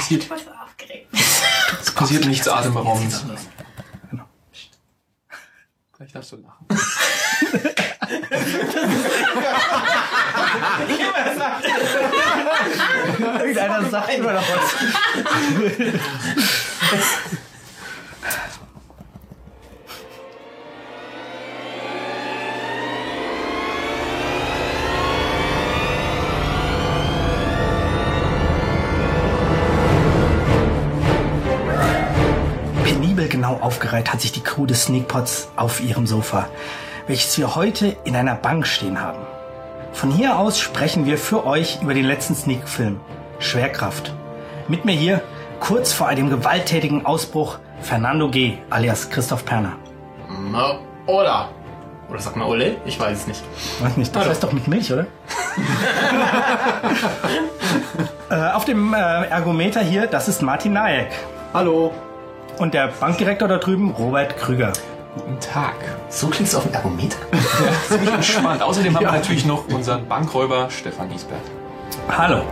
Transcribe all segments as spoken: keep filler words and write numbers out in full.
passiert, ich bin so aufgeregt. es passiert nichts Atemberaubendes. Genau. Gleich darfst du lachen. Irgendeiner sagt immer noch was. Penibel genau aufgereiht hat sich die Crew des Sneakpots auf ihrem Sofa, welches wir heute in einer Bank stehen haben. Von hier aus sprechen wir für euch über den letzten Sneak-Film, Schwerkraft. Mit mir hier, kurz vor einem gewalttätigen Ausbruch, Fernando G. alias Christoph Perner. Na, oder? Oder sag mal Ole? Ich weiß es nicht. Weiß nicht, das heißt doch mit Milch, oder? äh, auf dem äh, Ergometer hier, das ist Martin Nayek. Hallo. Und der Bankdirektor da drüben, Robert Krüger. Guten Tag. So klingt's auf dem Ergometer. Ja, ziemlich entspannt. Außerdem haben wir natürlich noch unseren Bankräuber Stefan Giesbert. Hallo.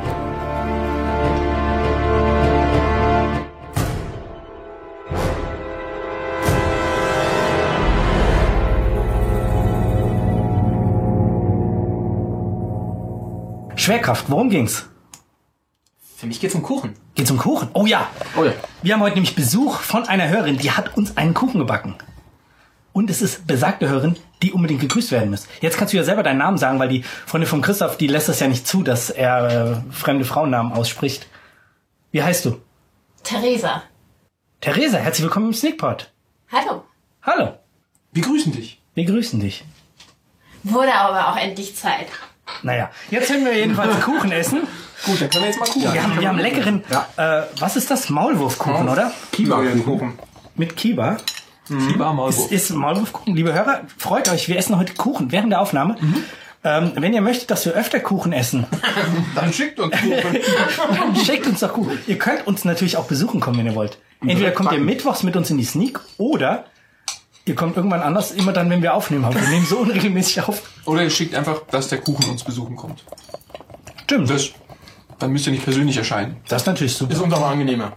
Schwerkraft, worum ging's? Für mich geht's um Kuchen. Geht's um Kuchen? Oh ja. Oh ja. Wir haben heute nämlich Besuch von einer Hörerin, die hat uns einen Kuchen gebacken. Und es ist besagte Hörerin, die unbedingt gegrüßt werden muss. Jetzt kannst du ja selber deinen Namen sagen, weil die Freundin von Christoph, die lässt es ja nicht zu, dass er äh, fremde Frauennamen ausspricht. Wie heißt du? Theresa. Theresa, herzlich willkommen im Sneakpot. Hallo. Hallo, Wir grüßen dich. wir grüßen dich. Wurde aber auch endlich Zeit. Naja, jetzt können wir jedenfalls Kuchen essen. Gut, dann können wir jetzt mal Kuchen. Wir haben, wir haben leckeren, äh, was ist das? Maulwurfkuchen, oder? Kiba-Kuchen. Mit Kiba. Kiba Ist, ist Maulwurfkuchen. Liebe Hörer, freut euch, wir essen heute Kuchen während der Aufnahme. Mhm. Ähm, wenn ihr möchtet, dass wir öfter Kuchen essen, Dann schickt uns Kuchen. dann schickt uns doch Kuchen. Ihr könnt uns natürlich auch besuchen kommen, wenn ihr wollt. Entweder kommt ihr mittwochs mit uns in die Sneak oder ihr kommt irgendwann anders, immer dann, wenn wir aufnehmen haben. Wir nehmen so unregelmäßig auf. Oder ihr schickt einfach, dass der Kuchen uns besuchen kommt. Stimmt. Das, dann müsst ihr nicht persönlich erscheinen. Das ist natürlich super. Ist uns aber angenehmer.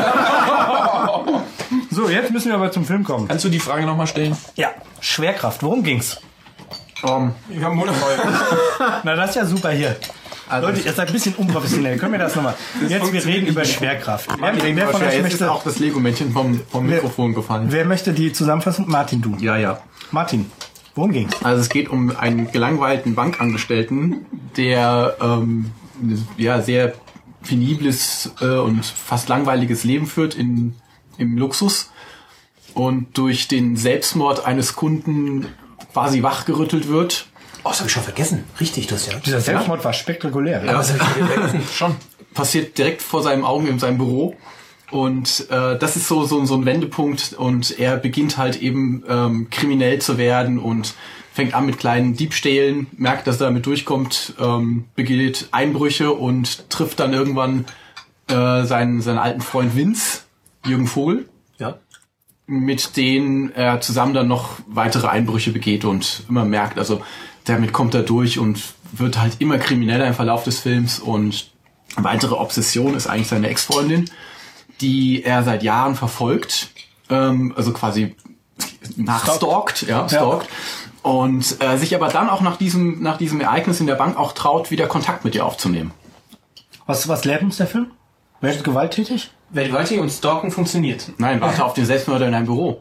So, jetzt müssen wir aber zum Film kommen. Kannst du die Frage nochmal stellen? Ja, Schwerkraft, worum ging's? Um, Ich habe Mund voll. Na, das ist ja super hier. also Leute, ihr seid ein bisschen unprofessionell. Können wir das nochmal? Jetzt, wir funktioniert reden nicht über mehr. Schwerkraft. Wer, ich denke wer mal, von schwer, euch jetzt ist möchte, auch das Lego-Männchen vom, vom Wer- Mikrofon gefallen. wer möchte die Zusammenfassung? Martin, du. Ja, ja. Martin, worum ging's? Also es geht um einen gelangweilten Bankangestellten, der ähm, ja sehr penibles äh, und fast langweiliges Leben führt in, im Luxus und durch den Selbstmord eines Kunden quasi wachgerüttelt wird. Oh, das habe ich schon vergessen. Richtig, das ja. Dieser Selbstmord war spektakulär. Ja, das habe ich schon vergessen. Schon. Passiert direkt vor seinen Augen in seinem Büro. Und äh, das ist so, so, so ein Wendepunkt und er beginnt halt eben ähm, kriminell zu werden und fängt an mit kleinen Diebstählen, merkt, dass er damit durchkommt, ähm, begeht Einbrüche und trifft dann irgendwann äh, seinen, seinen alten Freund Vince, Jürgen Vogel, Ja. mit denen er zusammen dann noch weitere Einbrüche begeht und immer merkt, also damit kommt er durch und wird halt immer krimineller im Verlauf des Films und eine weitere Obsession ist eigentlich seine Ex-Freundin, die er seit Jahren verfolgt, ähm, also quasi nachstalkt, ja, stalkt. Und äh, sich aber dann auch nach diesem, nach diesem Ereignis in der Bank auch traut, wieder Kontakt mit ihr aufzunehmen. Was, was lehrt uns der Film? Werdet gewalttätig? Vergewaltigen und Stalken funktioniert. Nein, warte auf den Selbstmörder in einem Büro.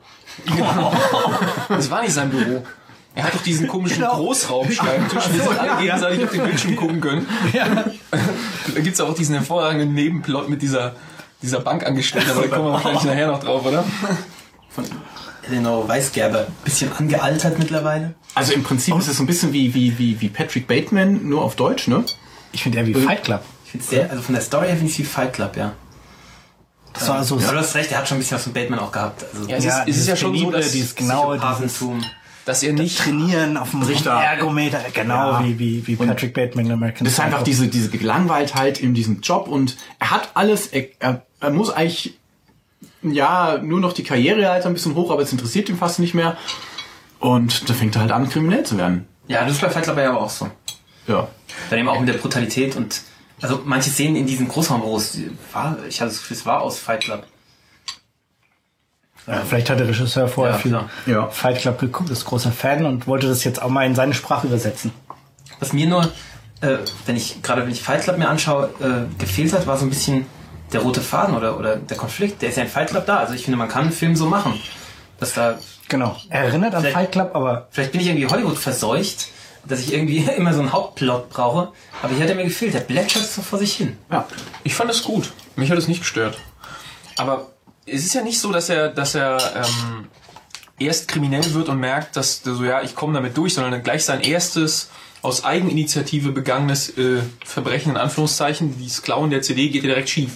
Das war nicht sein Büro. Er hat doch diesen komischen Großraumschreibtisch, wir sind alle gegenseitig auf den Bildschirm gucken können. Ja. Da gibt's auch diesen hervorragenden Nebenplot mit dieser, dieser Bankangestellten, aber da kommen wir wahrscheinlich nachher noch drauf, oder? Eleanor Weisgerber. Bisschen angealtert mittlerweile. Also im Prinzip ist es so ein bisschen wie, wie, wie, wie Patrick Bateman, nur auf Deutsch, ne? Ich finde eher wie Fight Club. Ich finde sehr, also von der Story her finde ich wie Fight Club, ja. Das war so. Ja, du hast recht, er hat schon ein bisschen was von Bateman auch gehabt. Also Ja, es ist, es ist ja schon so, dass, dieses genaue, dieses Psychopathentum. dass er nicht... Trainieren auf dem Richter. Ergometer, genau Ja. wie, wie, wie Patrick Bateman in American Das ist einfach Psycho. diese, diese Gelangweiltheit in diesem Job und er hat alles, er, er, er muss eigentlich, ja, nur noch die Karriere halt ein bisschen hoch, aber es interessiert ihn fast nicht mehr. Und da fängt er halt an, kriminell zu werden. Ja, das ist bei Fight Club ja aber auch so. Ja. Dann eben auch mit der Brutalität und Also manche Szenen in diesen Großraumbüros, war, ich hatte das Gefühl, es war aus Fight Club. Ja, vielleicht hat der Regisseur vorher Ja, viel klar. Ja. Fight Club geguckt, ist großer Fan und wollte das jetzt auch mal in seine Sprache übersetzen. Was mir nur, äh, wenn ich gerade wenn ich Fight Club mir anschaue, äh, gefehlt hat, war so ein bisschen der rote Faden oder, oder der Konflikt. Der ist ja in Fight Club da. Also ich finde, man kann einen Film so machen. Dass da, Genau. Er erinnert an Vielleicht- Fight Club, aber vielleicht bin ich irgendwie Hollywood verseucht, dass ich irgendwie immer so einen Hauptplot brauche. Aber hier hat er mir gefehlt. Der plätschert so vor sich hin. Ja, ich fand es gut. Mich hat es nicht gestört. Aber es ist ja nicht so, dass er, dass er ähm, erst kriminell wird und merkt, dass so ja, ich komme damit durch, sondern gleich sein erstes aus Eigeninitiative begangenes äh, Verbrechen in Anführungszeichen, dieses Klauen der C D, geht ja direkt schief.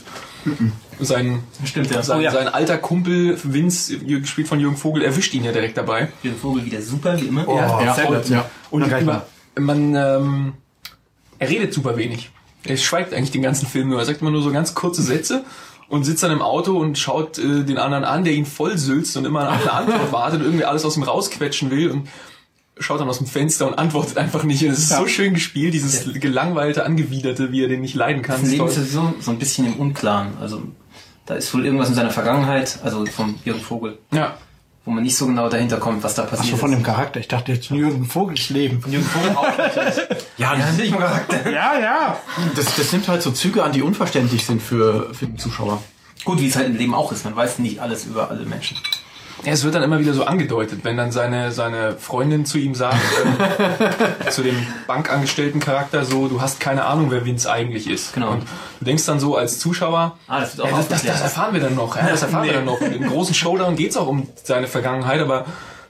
Sein, Stimmt, ja. sein, Oh, ja. sein alter Kumpel Vince, gespielt von Jürgen Vogel, erwischt ihn ja direkt dabei. Jürgen Vogel wieder super, wie immer. Ja, Ja, sehr gut. ja. Und Na, gleich über, man, ähm, er redet super wenig. Er schweigt eigentlich den ganzen Film nur. Er sagt immer nur so ganz kurze Sätze und sitzt dann im Auto und schaut äh, den anderen an, der ihn vollsülzt und immer auf eine Antwort wartet und irgendwie alles aus ihm rausquetschen will und schaut dann aus dem Fenster und antwortet einfach nicht. Und es ist so schön gespielt, dieses gelangweilte, angewiderte, wie er den nicht leiden kann. Das Leben Ist ist toll. sowieso so ein bisschen im Unklaren. Also da ist wohl irgendwas in seiner Vergangenheit, also vom Jürgen Vogel, Ja. wo man nicht so genau dahinter kommt, was da ach so, passiert von ist. dem Charakter. Ich dachte jetzt Jürgen Vogels Leben. Jürgen Vogel auch natürlich. Ja, natürlich im Charakter. Ja, ja. Das, das nimmt halt so Züge an, die unverständlich sind für, für den Zuschauer. Gut, wie es halt im Leben auch ist. Man weiß nicht alles über alle Menschen. Ja, es wird dann immer wieder so angedeutet, wenn dann seine, seine Freundin zu ihm sagt, ähm, zu dem bankangestellten Charakter so, du hast keine Ahnung, wer Vince eigentlich ist. Genau. Und du denkst dann so als Zuschauer, Ah, das wird auch ja, das, das, aufgeklärt. das erfahren wir dann noch, ja, das erfahren wir dann noch. Und im großen Showdown geht's auch um seine Vergangenheit, aber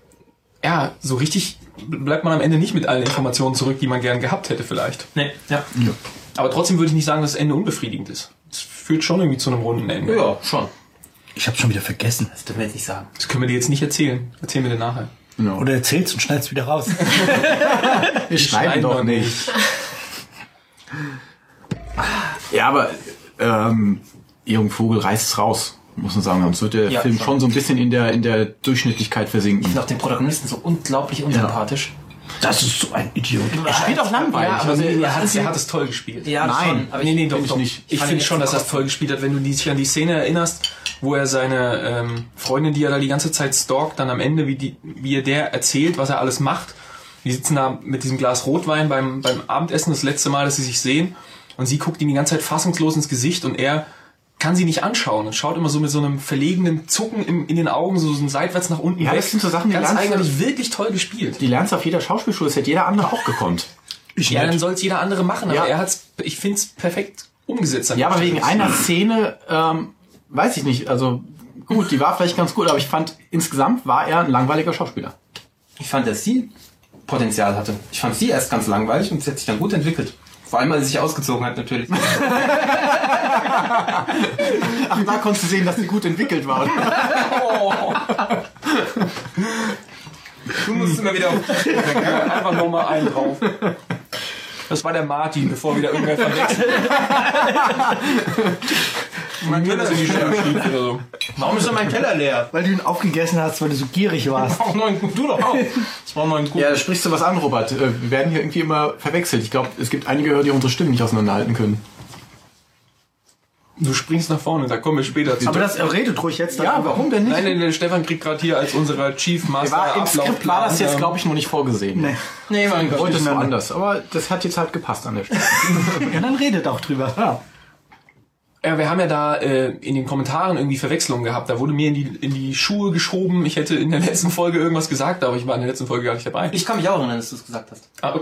ja, so richtig bleibt man am Ende nicht mit allen Informationen zurück, die man gern gehabt hätte vielleicht. Nee, ja. Aber trotzdem würde ich nicht sagen, dass das Ende unbefriedigend ist. Es führt schon irgendwie zu einem runden Ende. Ja, schon. Ich hab's schon wieder vergessen. Das dürfen wir jetzt nicht sagen. Das können wir dir jetzt nicht erzählen. Erzählen wir dir nachher. Genau. Oder erzählst und schneidest wieder raus. wir schneiden doch wir nicht. Ja, aber ähm, Jürgen Vogel reißt es raus, muss man sagen. Sonst wird der Ja, Film schon. schon so ein bisschen in der, in der Durchschnittlichkeit Ich versinken. finde auch den Protagonisten so unglaublich unsympathisch. Das ist so ein Idiot. Er spielt auch langweilig. Ja, aber also, er, er hat, hat er hat es toll gespielt. Ja, Nein, schon. Aber nee, nee, doch, find ich doch. nicht. Ich, fand finde ihn schon, dass jetzt er es toll gespielt hat, wenn du dich an die Szene erinnerst, wo er seine ähm, Freundin, die er da die ganze Zeit stalkt, dann am Ende, wie, die, wie er der erzählt, was er alles macht. Die sitzen da mit diesem Glas Rotwein beim, beim Abendessen, das letzte Mal, dass sie sich sehen. Und sie guckt ihm die ganze Zeit fassungslos ins Gesicht und er kann sie nicht anschauen und schaut immer so mit so einem verlegenen Zucken im, in den Augen, so, so seitwärts nach unten Ja, weg. das sind so Sachen, die Ganz lernst du- eigentlich wirklich toll gespielt. die lernst du auf jeder Schauspielschule, das hätte jeder andere auch gekonnt. Ja, dann soll es jeder andere machen, aber Ja. er hat's, ich finde es perfekt umgesetzt. an Ja, der aber Stelle. wegen einer Szene, ähm, weiß ich nicht, also gut, die war vielleicht ganz gut, aber ich fand, insgesamt war er ein langweiliger Schauspieler. ich fand, dass sie Potenzial hatte. Ich fand sie erst ganz langweilig und sie hat sich dann gut entwickelt. Vor allem, als sie sich ausgezogen hat, natürlich. Ach, da konntest du sehen, dass sie gut entwickelt war. Du musst immer wieder auf die einfach nochmal einen drauf. Das war der Martin, bevor wieder irgendwer verwechselt. Mein Keller ist in die Stelle schiebt oder so. Warum ist denn mein Keller leer? Weil du ihn aufgegessen hast, weil du so gierig warst. Auch neuen Du doch auch. Ich brauche neuen Kuchen. Ja, da sprichst du was an, Robert. Äh, Wir werden hier irgendwie immer verwechselt. Ich glaube, es gibt einige Hörer, die unsere Stimmen nicht auseinanderhalten können. Du springst nach vorne, da kommen wir später zu. Aber das er redet ruhig jetzt. Ja, warum denn nicht? Nein, nein, der Stefan kriegt gerade hier als unserer Chief Master war, Im Skript war das jetzt, ähm, glaube ich, noch nicht vorgesehen. Nee. Nee, mein Ich Gott. wollte es so anders. Aber das hat jetzt halt gepasst an der Stelle. Ja, dann redet auch drüber. Ja. Ja, wir haben ja da äh, in den Kommentaren irgendwie Verwechslungen gehabt. Da wurde mir in die, in die Schuhe geschoben. Ich hätte in der letzten Folge irgendwas gesagt, aber ich war in der letzten Folge gar nicht dabei. Ich kann mich auch erinnern, dass du es gesagt hast. Ah,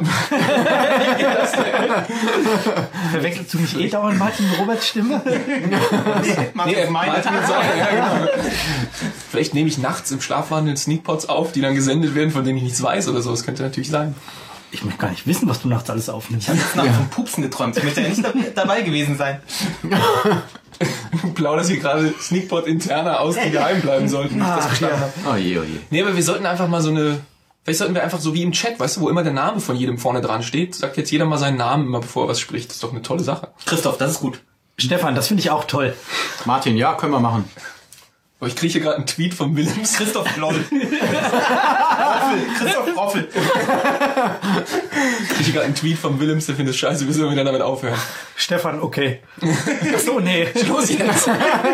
Verwechselst du mich eh dauernd Martin und Roberts Stimme? nee, er meinte mir sagen, ja, genau. Vielleicht nehme ich nachts im Schlafwandel Sneakpots auf, die dann gesendet werden, von denen ich nichts weiß oder so. Das könnte natürlich sein. Ich möchte gar nicht wissen, was du nachts alles aufnimmst. Ich habe jetzt nach vom Pupsen geträumt. Ich möchte ja nicht da- dabei gewesen sein. Du plauderst hier gerade Sneakpot interner aus, die geheim bleiben sollten. Nicht, dass ich verstanden habe. Oh je, oh je. Nee, aber wir sollten einfach mal so eine... Vielleicht sollten wir einfach so wie im Chat, weißt du, wo immer der Name von jedem vorne dran steht, sagt jetzt jeder mal seinen Namen immer, bevor er was spricht. Das ist doch eine tolle Sache. Christoph, das ist gut. Stefan, das finde ich auch toll. Martin, ja, können wir machen. Oh, ich kriege hier gerade einen Tweet von Willems. Christoph Loll. Christoph Roffel. Ich kriege hier gerade einen Tweet von Willems, der findet es scheiße, wir sollen wieder damit aufhören. Stefan, okay. Ach so, nee. Los jetzt.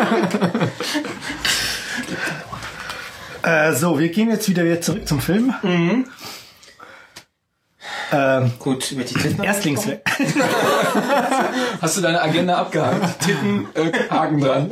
äh, so, wir gehen jetzt wieder, wieder zurück zum Film. Mhm. Ähm, Gut, über die Titten. Erstlingswerk. Hast du deine Agenda abgehakt? Titten, äh, Haken dran.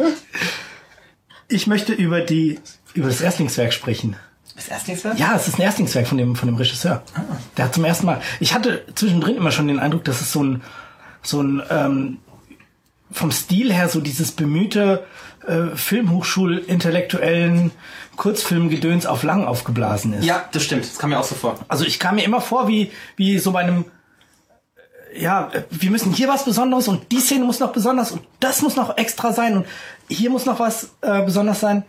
Ich möchte über die über das Erstlingswerk sprechen. Das Erstlingswerk? Ja, es ist ein Erstlingswerk von dem von dem Regisseur. Ah. Der hat zum ersten Mal. Ich hatte zwischendrin immer schon den Eindruck, dass es so ein so ein ähm, vom Stil her so dieses bemühte äh, Filmhochschul-intellektuellen Kurzfilmgedöns auf lang aufgeblasen ist. Ja, das stimmt. Das kam mir auch so vor. Also ich kam mir immer vor wie wie so bei einem ja, wir müssen hier was Besonderes und die Szene muss noch besonders und das muss noch extra sein und hier muss noch was äh, besonders sein.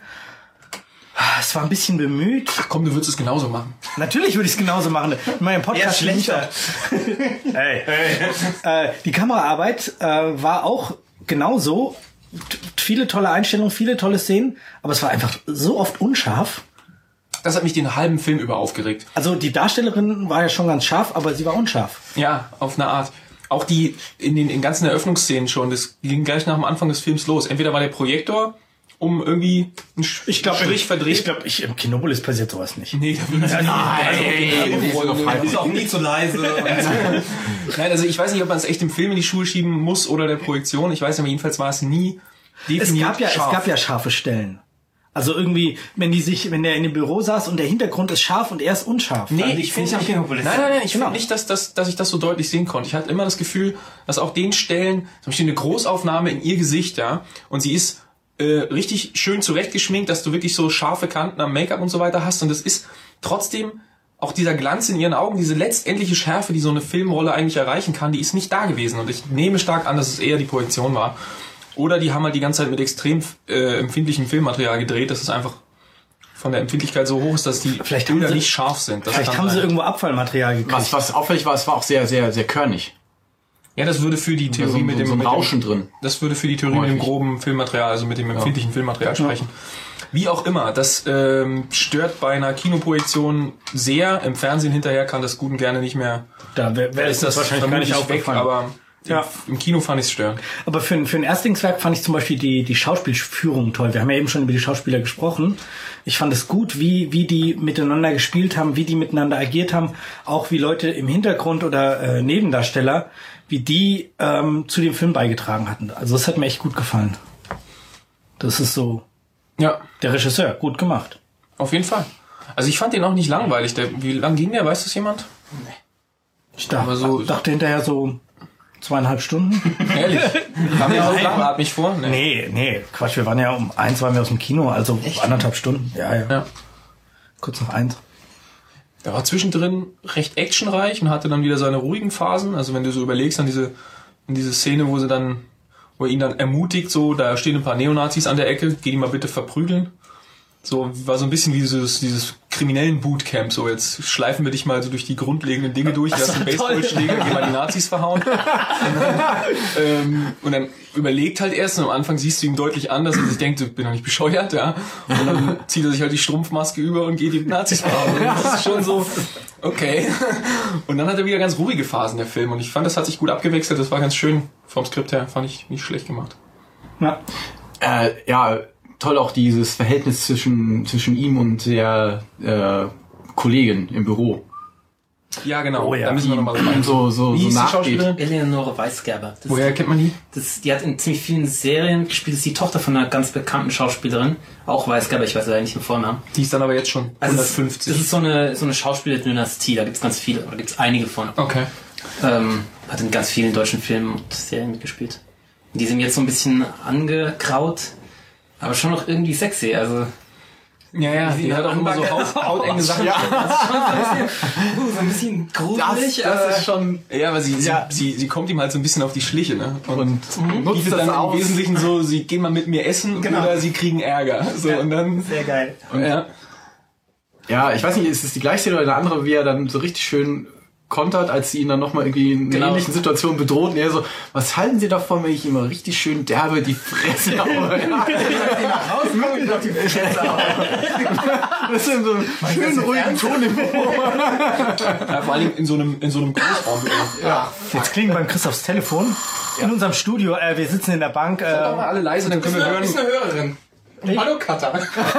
Es war ein bisschen bemüht. Ach komm, du würdest es genauso machen. Natürlich würde ich es genauso machen. In meinem Podcast schlechter. Hey. Hey. Äh, die Kameraarbeit äh, war auch genauso. T- viele tolle Einstellungen, viele tolle Szenen, aber es war einfach so oft unscharf. Das hat mich den halben Film über aufgeregt. Also die Darstellerin war ja schon ganz scharf, aber sie war unscharf. Ja, auf eine Art. Auch die in den in ganzen Eröffnungsszenen schon, das ging gleich nach dem Anfang des Films los. Entweder war der Projektor um irgendwie einen Ich glaube, Strich verdreht. Ich glaube, ich, im Kinopolis passiert sowas nicht. Nee, da würden sie Nein, ist auch nie zu leise. Nein, also ich weiß nicht, ob man es echt dem Film in die Schuhe schieben muss oder der Projektion. Ich weiß aber jedenfalls war es nie Es definiert gab ja, scharf. es gab ja scharfe Stellen. Also irgendwie, wenn die sich, wenn der in dem Büro saß und der Hintergrund ist scharf und er ist unscharf. Nee, Also ich ich finde find nicht. am Nein, Kinopolis. nein, nein, ich Genau. finde nicht, dass, dass, dass ich das so deutlich sehen konnte. Ich hatte immer das Gefühl, dass auch den Stellen, zum Beispiel eine Großaufnahme in ihr Gesicht, ja, und sie ist äh, richtig schön zurechtgeschminkt, dass du wirklich so scharfe Kanten am Make-up und so weiter hast. Und es ist trotzdem auch dieser Glanz in ihren Augen, diese letztendliche Schärfe, die so eine Filmrolle eigentlich erreichen kann, die ist nicht da gewesen. Und ich nehme stark an, dass es eher die Projektion war. Oder die haben halt die ganze Zeit mit extrem äh, empfindlichem Filmmaterial gedreht, dass es einfach von der Empfindlichkeit so hoch ist, dass die Vielleicht haben Bilder sie- nicht scharf sind. Das Vielleicht kann haben sie sein. irgendwo Abfallmaterial gekriegt. Was, was auffällig war, es war auch sehr, sehr, sehr körnig. Ja, das würde für die So, Theorie so, mit dem, so ein mit dem Rauschen drin. Das würde für die Theorie mit dem Häufig. groben Filmmaterial, also mit dem empfindlichen Filmmaterial sprechen. Wie auch immer, das ähm, stört bei einer Kinoprojektion sehr. Im Fernsehen hinterher kann das gut und gerne nicht mehr. Da wäre wär ist das wahrscheinlich gar nicht vermutlich weg, aufgefallen. aber Ja. im Kino fand ich es störend. Aber für, ein- für ein Erstlingswerk fand ich zum Beispiel die, die Schauspielführung toll. Wir haben ja eben schon über die Schauspieler gesprochen. Ich fand es gut, wie, wie die miteinander gespielt haben, wie die miteinander agiert haben. Auch wie Leute im Hintergrund oder äh, Nebendarsteller, wie die ähm, zu dem Film beigetragen hatten. Also das hat mir echt gut gefallen. Das ist so Ja, der Regisseur, gut gemacht. auf jeden Fall. Also ich fand den auch nicht langweilig. Der, wie lang ging der? Weiß das jemand? Ich dachte, Aber so- dachte hinterher so zweieinhalb Stunden. Ehrlich? Kam mir so langatmig vor? Nee. Nee, nee, Quatsch, wir waren ja um eins waren wir aus dem Kino, also anderthalb Stunden. Ja, ja. Ja. Kurz nach eins. Der war zwischendrin recht actionreich und hatte dann wieder seine ruhigen Phasen. Also wenn du so überlegst an diese, an diese Szene, wo sie dann, wo er ihn dann ermutigt, so, da stehen ein paar Neonazis an der Ecke, geh die mal bitte verprügeln. So, war so ein bisschen wie dieses, dieses kriminellen Bootcamp, so, jetzt schleifen wir dich mal so durch die grundlegenden Dinge durch, du hast einen Baseballschläger, geh mal die Nazis verhauen. Und dann, ähm, und dann überlegt halt erst, und am Anfang siehst du ihm deutlich an, dass er sich denkt, ich bin doch nicht bescheuert, ja. Und dann zieht er sich halt die Strumpfmaske über und geht die Nazis verhauen. Und das ist schon so, okay. Und dann hat er wieder ganz ruhige Phasen, der Film, und ich fand, das hat sich gut abgewechselt, das war ganz schön vom Skript her, fand ich nicht schlecht gemacht. Ja. Äh, ja, toll auch dieses Verhältnis zwischen, zwischen ihm und der äh, Kollegin im Büro. Ja, genau, Oh ja. da müssen wir nochmal rein. So, so, Wie so hieß die nachgeht. Schauspielerin? Eleonore Weisgerber. Das, Woher kennt man die? das, die hat in ziemlich vielen Serien gespielt. Das ist die Tochter von einer ganz bekannten Schauspielerin. Auch Weisgerber, ich weiß leider nicht den Vornamen. Die ist dann aber jetzt schon Also es- hundertfünfzig. Das ist so eine, so eine Schauspielerdynastie. Da gibt's ganz viele, oder gibt's einige von. Okay. Ähm, hat in ganz vielen deutschen Filmen und Serien mitgespielt. Die sind jetzt so ein bisschen angegraut, aber schon noch irgendwie sexy. Also Ja, ja, die hat auch immer so haut, hautenge Sachen. Ja, uh, so ein bisschen gruselig. aber- schon... ja, aber sie, Ja. sie, sie, sie kommt ihm halt so ein bisschen auf die Schliche, ne? Und, Und nutzt bietet das dann aus. im Wesentlichen so, sie gehen mal mit mir essen Genau. oder sie kriegen Ärger. So, und dann, Sehr geil. ja. Ja, ich weiß nicht, ist es die gleiche Szene oder eine andere, wie er dann so richtig schön kontert, als sie ihn dann nochmal irgendwie in einer Genau. ähnlichen Situation bedroht. Und er so, was halten Sie davon, wenn ich ihm mal richtig schön derbe die Fresse haue? Das ist in so einem schönen, ruhigen Ton im Ohr. Ja, vor allem in so einem, in so einem Großraum. Ja. Jetzt klingelt beim Christophs Telefon in unserem Studio. Äh, wir sitzen in der Bank. Äh, Machen wir alle leise, dann können wir hören. ist eine Hörerin. Hallo Katha.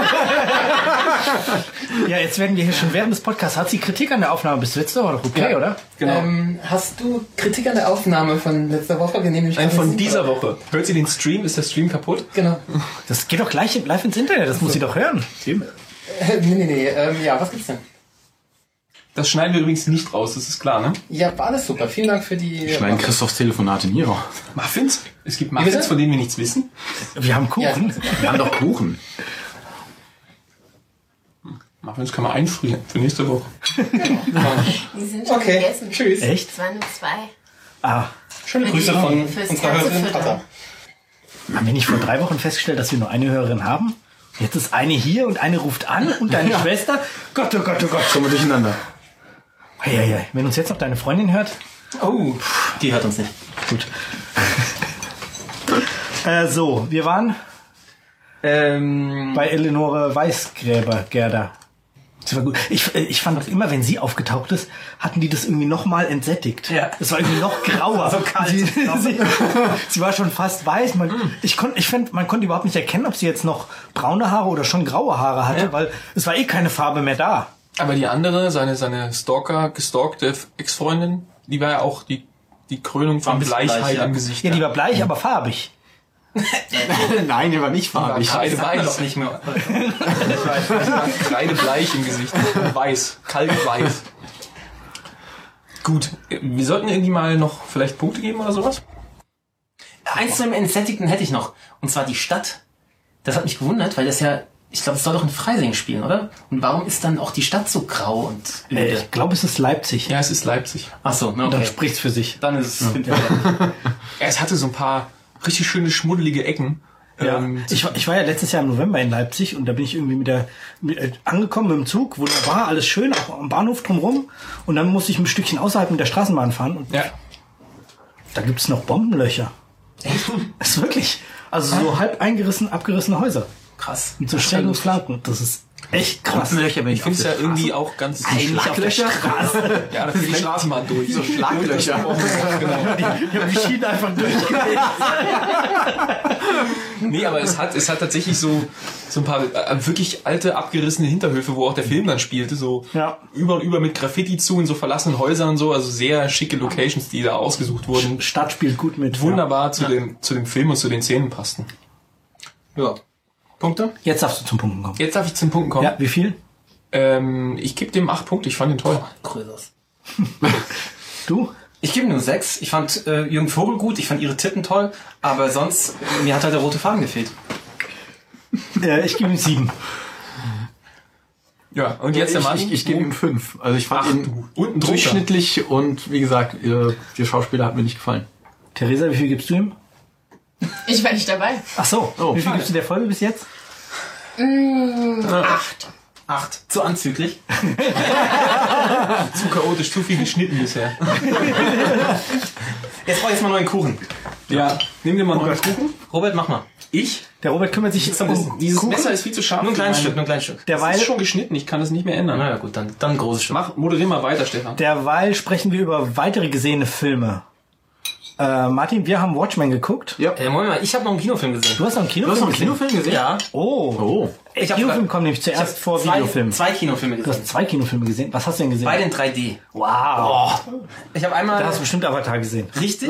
ja, jetzt werden wir hier schon während des Podcasts. Hat sie Kritik an der Aufnahme bis jetzt? War doch okay, Ja. oder? Genau. Ähm, hast du Kritik an der Aufnahme von letzter Woche? Wir nehmen Nein, von dieser Woche. Hört sie den Stream? Ist der Stream kaputt? Genau. Das geht doch gleich live ins Internet. Das muss sie doch hören. Äh, nee, nee, nee. Ähm, ja, was gibt's denn? Das schneiden wir übrigens nicht raus, das ist klar, ne? Ja, war alles super. Vielen Dank für die... Schneiden Christophs Telefonate nie raus. Muffins? Es gibt Wie Muffins, bitte? von denen wir nichts wissen. Wir haben Kuchen. Wir haben doch Kuchen. Muffins kann man einfrieren für nächste Woche. Die sind schon Okay, gegessen. tschüss. Echt? Es waren nur zwei. Ah, Schöne Grüße von Fürs unserer Hörerin Katzenfüttern. Katha. haben wir nicht vor drei Wochen festgestellt, dass wir nur eine Hörerin haben? Jetzt ist eine hier und eine ruft an und deine Schwester. Gott, oh Gott, oh Gott. Kommen wir durcheinander. Ja, ja. Wenn uns jetzt noch deine Freundin hört, Oh, die hört uns nicht. gut. äh, so, wir waren Ähm, bei Eleonore Weißgräber, Gerda. Das war gut. Ich, ich fand auch immer, wenn sie aufgetaucht ist, hatten die das irgendwie noch mal entsättigt. Ja. Es war irgendwie noch grauer. So kalt. Sie, sie, sie war schon fast weiß. Man, ich konnte, ich fand, man konnte überhaupt nicht erkennen, ob sie jetzt noch braune Haare oder schon graue Haare hatte, Ja. weil es war eh keine Farbe mehr da. Aber die andere, seine, seine Stalker, gestalkte Ex-Freundin, die war ja auch die, die Krönung War von ein bisschen Bleichheit bleich, ja. im Gesicht. Ja, die war bleich, aber farbig. Nein, der war nicht farbig. Kreide Sagt man weiß. doch nicht mehr. Kreidebleich im Gesicht. Weiß. Kalt weiß. Gut. Wir sollten irgendwie mal noch vielleicht Punkte geben oder sowas? Eins zum Entsättigten hätte ich noch. Und zwar die Stadt. Das hat mich gewundert, weil das ja, ich glaube, es soll doch in Freising spielen, oder? Und warum ist dann auch die Stadt so grau und Äh, öde? ich glaube, es ist Leipzig. Ja, es ist Leipzig. Ach so, na Dann okay. spricht's für sich. Dann ist es... Ja, es hatte so ein paar richtig schöne schmuddelige Ecken. Ja. Ähm, Ich, war- ich war ja letztes Jahr im November in Leipzig und da bin ich irgendwie mit der mit, äh, angekommen mit dem Zug, wunderbar, alles schön, auch am Bahnhof drumherum. Und dann musste ich ein Stückchen außerhalb mit der Straßenbahn fahren und ja. da gibt's noch Bombenlöcher. Echt? Das ist wirklich. Also so halb eingerissen, abgerissene Häuser. Krass. Mit so schrägen Flanken. Das ist echt krass. Löcher, wenn Ich finde es ja irgendwie auch ganz... Eigentlich auf der Straße. Ja, da fährt die Straßenbahn durch. So Schlaglöcher. Genau. Die haben die Schienen einfach durchgelegt. Nee, aber es hat, es hat tatsächlich so, so ein paar äh, wirklich alte, abgerissene Hinterhöfe, wo auch der Film dann spielte. So Ja. über und über mit Graffiti zu in so verlassenen Häusern und so. Also sehr schicke Locations, die da ausgesucht wurden. Stadt spielt gut mit. Wunderbar zu, dem, zu dem Film und zu den Szenen passten. Ja. Punkte? Ja. Jetzt darfst du zum Punkt kommen. Jetzt darf ich zum Punkt kommen. Ja, wie viel? Ähm, ich gebe dem acht Punkte. Ich fand ihn toll. Größeres. Du? Ich gebe nur sechs. Ich fand äh, Jürgen Vogel gut, ich fand ihre Titten toll, aber sonst, mir hat halt der rote Faden gefehlt. Äh, ich gebe ihm sieben. Ja, und jetzt der ich, Mann. ich, ich gebe ihm fünf. Also ich fand Ach, ihn du. Und ein Drucker. durchschnittlich und wie gesagt, ihr- der Schauspieler hat mir nicht gefallen. Theresa, wie viel gibst du ihm? Ich war nicht dabei. Ach so. Oh, wie viel schade. gibst du der Folge bis jetzt? Acht. Acht. Zu anzüglich. Zu chaotisch, zu viel geschnitten bisher. Jetzt brauche ich jetzt mal neuen Kuchen. Ja, nimm dir mal noch einen Kuchen. Robert, mach mal. Ich? Der Robert kümmert sich um Dieses Kuchen. Messer ist viel zu scharf. Nur ein kleines für Stück, meine- nur ein kleines Stück. Das Derweil, ist schon geschnitten, ich kann das nicht mehr ändern. Na ja, gut, dann, dann ein großes Stück. Mach, moderier mal weiter, Stefan. derweil sprechen wir über weitere gesehene Filme. Äh, Martin, wir haben Watchmen geguckt. Ja. Äh, Moment mal, ich habe noch einen Kinofilm gesehen. Du hast noch einen Du Kinofilm hast noch einen gesehen? Kinofilm gesehen? Ja. Oh. Oh. Ey, Ich hab Kinofilm drei- kommt nämlich Ich zuerst hab vor zwei, Videofilm. zwei Kinofilme Du gesehen. hast zwei Kinofilme gesehen. Was hast du denn gesehen? Beide in drei D. Wow. Ich habe einmal... Da hast du bestimmt Avatar gesehen. Richtig.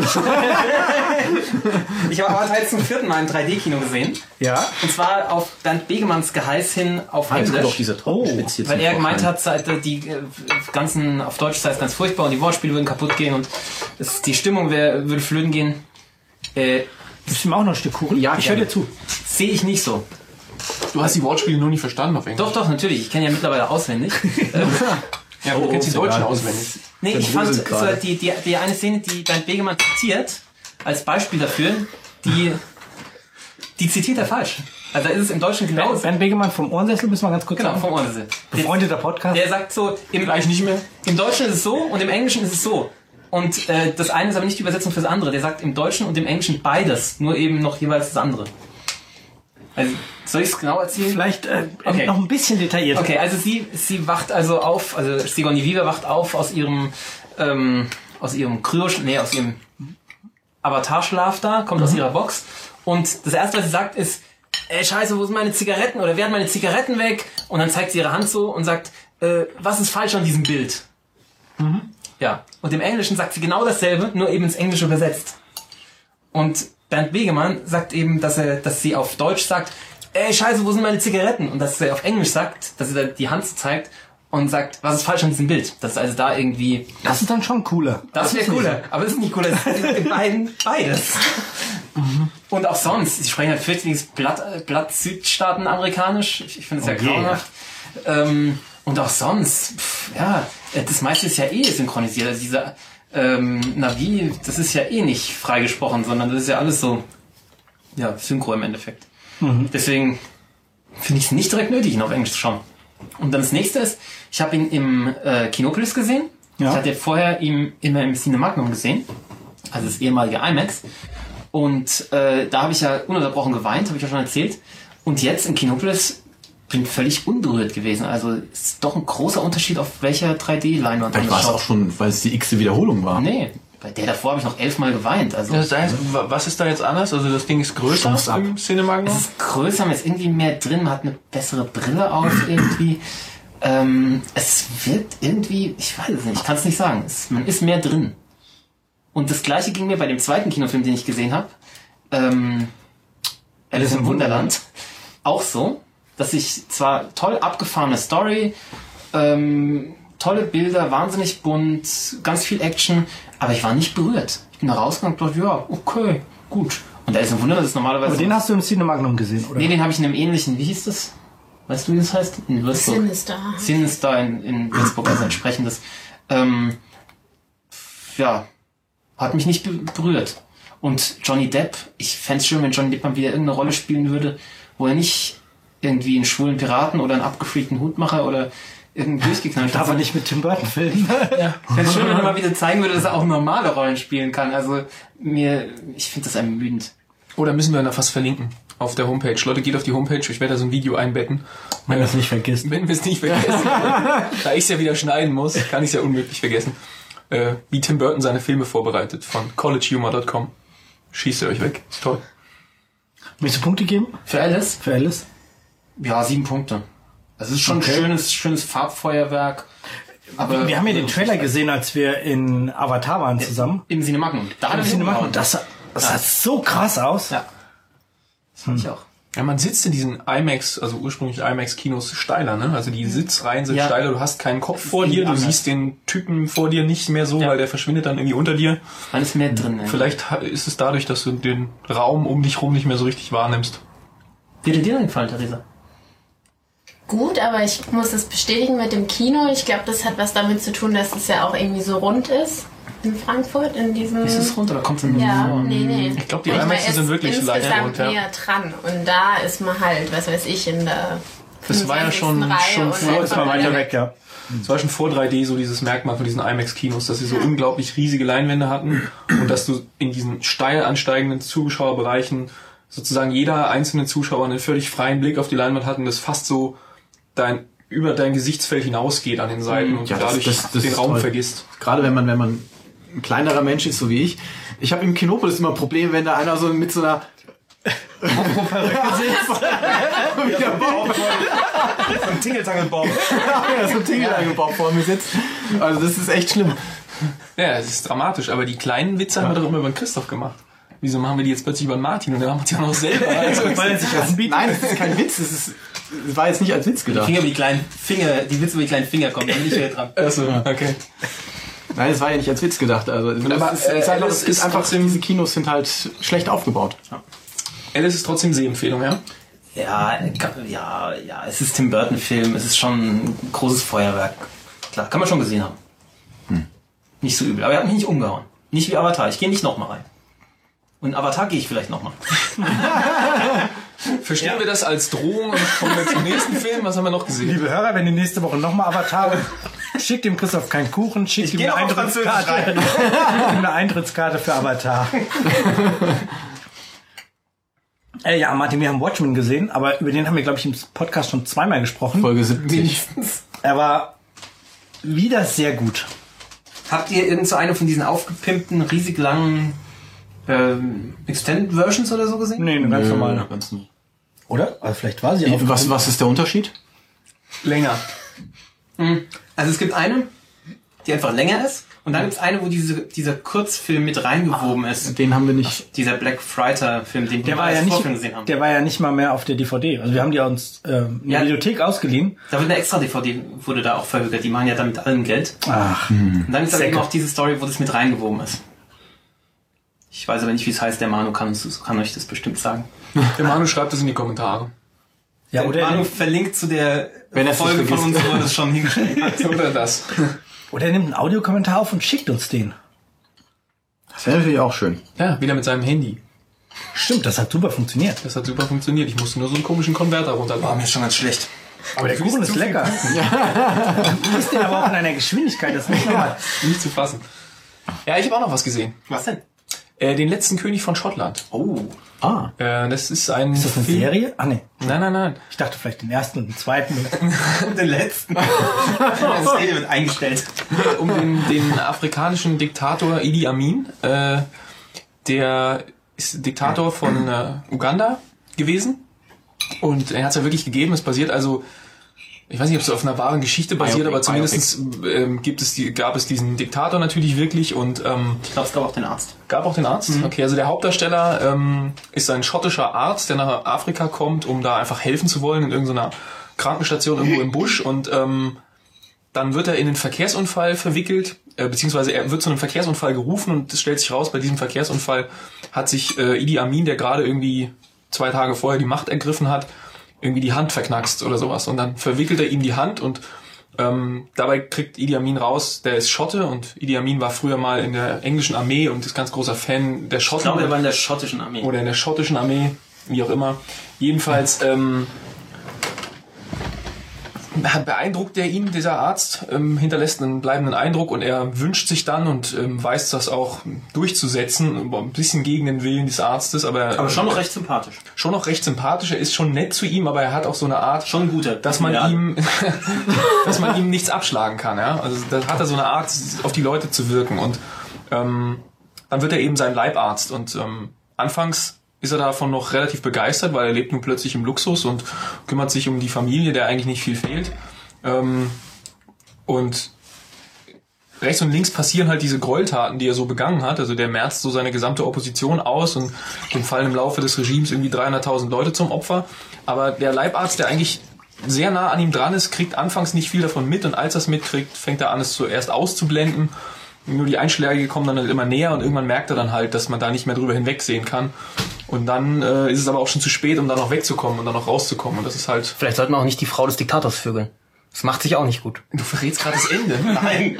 Ich habe aber halt zum vierten Mal im drei D-Kino gesehen. Ja. Und zwar auf Bernd Begemanns Geheiß hin auf Jetzt kommt Englisch. doch dieser Trockenspitz hier Weil zum er gemeint Vorschein. hat, seit äh, die äh, ganzen, auf Deutsch sei es ganz furchtbar und die Wortspiele würden kaputt gehen und es, die Stimmung wär, würde flöten gehen. Äh, Gibst du ihm auch noch ein Stück Kuchen? Ja, ich höre gerne. dir zu. Sehe ich nicht so. Du hast die Wortspiele nur nicht verstanden auf Englisch. Doch, doch, natürlich. Ich kenne ja mittlerweile auswendig. Ja, du kennst die oh, Deutschen egal. auswendig. Nee, Dann ich fand wuselt so, gerade. die, die, die eine Szene, die Bernd Begemann zitiert, als Beispiel dafür, die, die zitiert er falsch. Also ist es im Deutschen genau. Bernd, Bernd Begemann vom Ohrensessel, müssen wir ganz kurz Genau, sagen. vom Ohrensessel. Befreundeter Podcast. Der sagt so, im, Gleich nicht mehr. im Deutschen ist es so und im Englischen ist es so. Und äh, das eine ist aber nicht die Übersetzung fürs andere. Der sagt im Deutschen und im Englischen beides, nur eben noch jeweils das andere. Also, soll ich es genau erzählen? Vielleicht äh, Okay. noch ein bisschen detaillierter. Okay, also sie, sie wacht also auf, also Sigourney Weaver wacht auf aus ihrem, ähm, aus ihrem Kryo, nee, aus ihrem Avatarschlaf da, kommt aus ihrer Box und das erste, was sie sagt, ist, ey, scheiße, wo sind meine Zigaretten? Oder werden meine Zigaretten weg? Und dann zeigt sie ihre Hand so und sagt, äh, was ist falsch an diesem Bild? Mhm. Ja, und im Englischen sagt sie genau dasselbe, nur eben ins Englische übersetzt. Und Bernd Begemann sagt eben, dass er, dass sie auf Deutsch sagt, ey, scheiße, wo sind meine Zigaretten? Und dass er auf Englisch sagt, dass er die Hand zeigt und sagt, was ist falsch an diesem Bild? Das ist also da irgendwie... Das ist dann schon cooler. Das, das wäre cooler, aber das ist nicht cooler. Das ist in beiden beides. Mhm. Und auch sonst, sie sprechen halt fürchterliches Blatt, Blatt Südstaaten amerikanisch. Ich, ich finde es ja Okay. grauenhaft. Ähm, und auch sonst, pff, ja, das meiste ist ja eh synchronisiert. Also dieser ähm, Navi, das ist ja eh nicht freigesprochen, sondern das ist ja alles so, ja, Synchro im Endeffekt. Mhm. Deswegen finde ich es nicht direkt nötig, ihn auf Englisch zu schauen. Und dann das nächste ist, ich habe ihn im äh, Kinopolis gesehen. Ja. Ich hatte vorher ihn immer im Cinemagnum gesehen, also das ehemalige IMAX. Und äh, da habe ich ja ununterbrochen geweint, habe ich ja schon erzählt. Und jetzt im Kinopolis bin völlig unberührt gewesen. Also ist doch ein großer Unterschied, auf welcher drei D-Leinwand man Vielleicht war es auch schon, weil es die x-te Wiederholung war. Nee, bei der davor habe ich noch elfmal geweint. Also Das heißt, was ist da jetzt anders? Also das Ding ist größer im Cinemagnum? es ist größer, man ist irgendwie mehr drin, man hat eine bessere Brille auf irgendwie. Ähm, es wird irgendwie, ich weiß es nicht, ich kann es nicht sagen. Es, man ist mehr drin. Und das gleiche ging mir bei dem zweiten Kinofilm, den ich gesehen habe, ähm, Alice im Wunderland, auch so, dass ich zwar toll abgefahrene Story, ähm, tolle Bilder, wahnsinnig bunt, ganz viel Action, aber ich war nicht berührt. Ich bin da rausgegangen und dachte, ja, okay, gut. Und Alice im Wunderland ist normalerweise... Aber den hast du im Cinemagnum gesehen, oder? Nee, den habe ich in einem ähnlichen, wie hieß das? Weißt du, wie das heißt? In Würzburg. Sinister. Sinister in, in Würzburg, also entsprechendes. Ähm, ja, hat mich nicht berührt. Und Johnny Depp, ich fände es schön, wenn Johnny Depp mal wieder irgendeine Rolle spielen würde, wo er nicht irgendwie einen schwulen Piraten oder einen abgefreakten Hutmacher oder irgendwie durchgeknallt hat. Darf er nicht mit Tim Burton filmen? Ja, ich fände es schön, wenn er mal wieder zeigen würde, dass er auch normale Rollen spielen kann. Also mir, ich finde das ermüdend. Oder müssen wir noch was verlinken auf der Homepage? Leute, geht auf die Homepage, ich werde da so ein Video einbetten. Wenn wir es nicht vergessen. Wenn wir es nicht vergessen. Da ich es ja wieder schneiden muss, kann ich es ja unmöglich vergessen. Äh, wie Tim Burton seine Filme vorbereitet von college humor dot com. Schießt ihr euch weg. Ist toll. Willst du Punkte geben? Für Alice? Für Alice? Ja, sieben Punkte. Es ist schon Okay. ein schönes, schönes Farbfeuerwerk. Aber Wir haben ja den Trailer gesehen, als wir in Avatar waren zusammen. im Cinemagnum. Da hat Im er Cinemagnum. Das sah, das sah so krass aus. Ja. Das fand ich auch. Ja, man sitzt in diesen IMAX, also ursprünglich IMAX-Kinos steiler, ne? Also die Sitzreihen sind Ja. steiler, du hast keinen Kopf vor irgendwie dir, du anders. siehst den Typen vor dir nicht mehr so, Ja. weil der verschwindet dann irgendwie unter dir. Man ist mehr drin. ey. Vielleicht ha- ist es dadurch, dass du den Raum um dich rum nicht mehr so richtig wahrnimmst. Wie hat dir denn gefallen, Theresa? Gut, aber ich muss es bestätigen mit dem Kino. Ich glaube, das hat was damit zu tun, dass es ja auch irgendwie so rund ist in Frankfurt, in diesem... Ist es rund oder kommt es in Ja, vor? nee, nee. Ich glaube, die Ich meine, IMAX es sind ist wirklich leicht insgesamt rund, ja. näher dran. Und da ist man halt, was weiß ich, in der Das war ja schon- fünfundzwanzigsten schon Reihe vor- und Ist mal weiter weg, ja. Es war schon vor drei D so dieses Merkmal von diesen IMAX-Kinos, dass sie so unglaublich riesige Leinwände hatten und dass du in diesen steil ansteigenden Zuschauerbereichen sozusagen jeder einzelne Zuschauer einen völlig freien Blick auf die Leinwand hat und das fast so dein, über dein Gesichtsfeld hinausgeht an den Seiten und Ja, du das- dadurch das- das den ist Raum toll. vergisst. Gerade wenn man, wenn man ein kleinerer Mensch ist, so wie ich. Ich habe im Kinopolis immer Probleme, wenn da einer so mit so einer wieder Baum. So ein Tingeltangelbaum. Ja, so ein Tingelangebaum vor mir sitzt. Also das ist echt schlimm. Ja, es ist dramatisch, aber die kleinen Witze haben wir doch immer über den Christoph gemacht. Wieso machen wir die jetzt plötzlich über den Martin und dann machen wir es ja noch selber? Also, Weil er sich anbietet. Nein, das ist kein Witz. Das ist, das war jetzt nicht als Witz gedacht. Finger über die kleinen Finger, die Witze über die kleinen Finger kommen, dann nicht mehr dran. also, okay. Nein, das war ja nicht als Witz gedacht. Also das Aber, ist, äh, ist einfach, Alice es ist ist einfach trotzdem- diese Kinos sind halt schlecht aufgebaut. Alice ist trotzdem Sehempfehlung, ja? Ja, kann- ja, ja, es ist Tim Burton Film, es ist schon ein großes Feuerwerk. Klar, kann man schon gesehen haben. Hm. Nicht so übel, aber er hat mich nicht umgehauen. Nicht wie Avatar, ich gehe nicht nochmal rein. Und Avatar gehe ich vielleicht nochmal. Verstehen ja. wir das als Drohung und kommen wir zum nächsten Film? Was haben wir noch gesehen? Liebe Hörer, wenn ihr nächste Woche nochmal Avatar schickt dem Christoph keinen Kuchen, schickt ihm eine Eintrittskarte, eine Eintrittskarte für Avatar. äh, ja, Martin, wir haben Watchmen gesehen, aber über den haben wir, glaube ich, im Podcast schon zweimal gesprochen. Folge siebzig. Er war wieder sehr gut. Habt ihr irgend so eine von diesen aufgepimpten, riesig langen ähm, Extended Versions oder so gesehen? Nee, eine ganz Nö, normale. Ganz normal. Oder? Also vielleicht war sie auch. Was, was ist der Unterschied? Länger. Also es gibt eine, die einfach länger ist. Und dann gibt es eine, wo diese, dieser Kurzfilm mit reingewoben ist. Den haben wir nicht. Dieser Black Friday-Film, den Der wir war, ja als nicht, Vorfilm gesehen haben. der war ja nicht mal mehr auf der D V D. Also wir haben die uns äh, in der Ja. Videothek ausgeliehen. Da wird eine extra D V D, wurde da auch verhökert. Die machen ja damit allen Geld. Ach, Und dann ist aber Säcke. eben auch diese Story, wo das mit reingewoben ist. Ich weiß aber nicht, wie es heißt. Der Manu kann, uns- kann euch das bestimmt sagen. Der Manu schreibt das in die Kommentare. ja, Der oder, Manu er, verlinkt zu der Wenn er es Folge nicht von uns, vergisst. wo er das schon hingestellt hat. Oder das. oder er nimmt einen Audiokommentar auf und schickt uns den. Das wäre natürlich auch schön. Ja, wieder mit seinem Handy. Stimmt, das hat super funktioniert. Das hat super funktioniert. Ich musste nur so einen komischen Konverter runterladen. Mir ist schon ganz schlecht. Aber der Kuchen ist lecker. Du isst den aber auch in einer Geschwindigkeit, das ist nicht normal. Nicht zu fassen. Ja, ich habe auch noch was gesehen. Was denn? Äh, den letzten König von Schottland. Oh. Ah, Äh, das ist ein ist das eine Film. Serie? Ah, nee. Nein, nein, nein. Ich dachte vielleicht den ersten und den zweiten. Und den letzten. Das Rede wird eingestellt. Um den, den afrikanischen Diktator Idi Amin. Äh, der ist Diktator von äh, Uganda gewesen. Und er hat es ja wirklich gegeben. Es basiert also, ich weiß nicht, ob es auf einer wahren Geschichte basiert, Biopic, aber zumindest ähm, gibt es die, gab es diesen Diktator natürlich wirklich und ähm, Ich glaube, es gab auch den Arzt. gab auch den Arzt. Okay, also der Hauptdarsteller ähm, ist ein schottischer Arzt, der nach Afrika kommt, um da einfach helfen zu wollen in irgendeiner Krankenstation irgendwo im Busch und ähm, dann wird er in einen Verkehrsunfall verwickelt, äh, beziehungsweise er wird zu einem Verkehrsunfall gerufen und es stellt sich raus, bei diesem Verkehrsunfall hat sich äh, Idi Amin, der gerade irgendwie zwei Tage vorher die Macht ergriffen hat, irgendwie die Hand verknackst oder sowas. Und dann verwickelt er ihm die Hand und ähm, dabei kriegt Idi Amin raus, der ist Schotte und Idi Amin war früher mal in der englischen Armee und ist ganz großer Fan der Schotten. Ich glaube, er war in der schottischen Armee. Oder in der schottischen Armee, wie auch immer. Jedenfalls ähm, beeindruckt er ihn, dieser Arzt, ähm, hinterlässt einen bleibenden Eindruck und er wünscht sich dann und ähm, weiß das auch durchzusetzen, ein bisschen gegen den Willen des Arztes, aber, Aber schon noch recht sympathisch. schon noch recht sympathisch. Er ist schon nett zu ihm, aber er hat auch so eine Art, Schon ein guter. dass man Ja. ihm, dass man ihm nichts abschlagen kann. Ja? Also da hat er so eine Art, auf die Leute zu wirken und ähm, dann wird er eben sein Leibarzt und ähm, anfangs ist er davon noch relativ begeistert, weil er lebt nun plötzlich im Luxus und kümmert sich um die Familie, der eigentlich nicht viel fehlt. Ähm, und rechts und links passieren halt diese Gräueltaten, die er so begangen hat. Also der merzt so seine gesamte Opposition aus und dem fallen im Laufe des Regimes irgendwie dreihunderttausend Leute zum Opfer. Aber der Leibarzt, der eigentlich sehr nah an ihm dran ist, kriegt anfangs nicht viel davon mit und als er es mitkriegt, fängt er an, es zuerst auszublenden. Nur die Einschläge kommen dann halt immer näher und irgendwann merkt er dann halt, dass man da nicht mehr drüber hinwegsehen kann. Und dann äh, ist es aber auch schon zu spät, um da noch wegzukommen und dann noch rauszukommen. Und das ist halt... Vielleicht sollte man auch nicht die Frau des Diktators vögeln. Das macht sich auch nicht gut. Du verrätst gerade das Ende. Nein.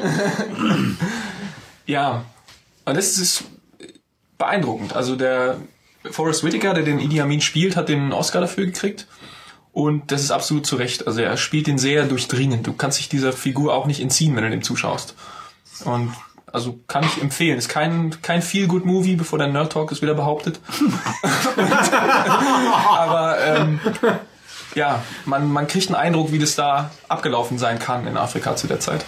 Ja, und das ist beeindruckend. Also der Forrest Whitaker, der den Idi Amin spielt, hat den Oscar dafür gekriegt. Und das ist absolut zu Recht. Also er spielt den sehr durchdringend. Du kannst dich dieser Figur auch nicht entziehen, wenn du dem zuschaust. Und also kann ich empfehlen. Ist kein kein Feel-Good-Movie, bevor der Nerd Talk es wieder behauptet. Aber ähm, ja, man man kriegt einen Eindruck, wie das da abgelaufen sein kann in Afrika zu der Zeit.